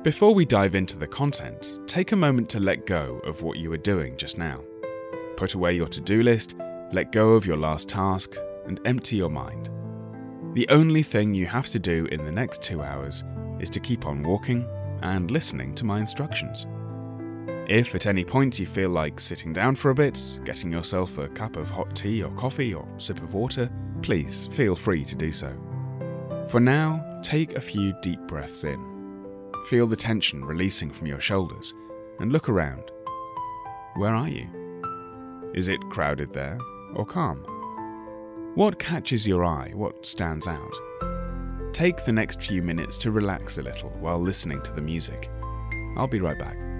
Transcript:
Before we dive into the content, take a moment to let go of what you were doing just now. Put away your to-do list, let go of your last task, and empty your mind. The only thing you have to do in the next 2 hours is to keep on walking and listening to my instructions. If at any point you feel like sitting down for a bit, getting yourself a cup of hot tea or coffee or sip of water, please feel free to do so. For now, take a few deep breaths in. Feel the tension releasing from your shoulders and look around. Where are you? Is it crowded there or calm? What catches your eye? What stands out? Take the next few minutes to relax a little while listening to the music. I'll be right back.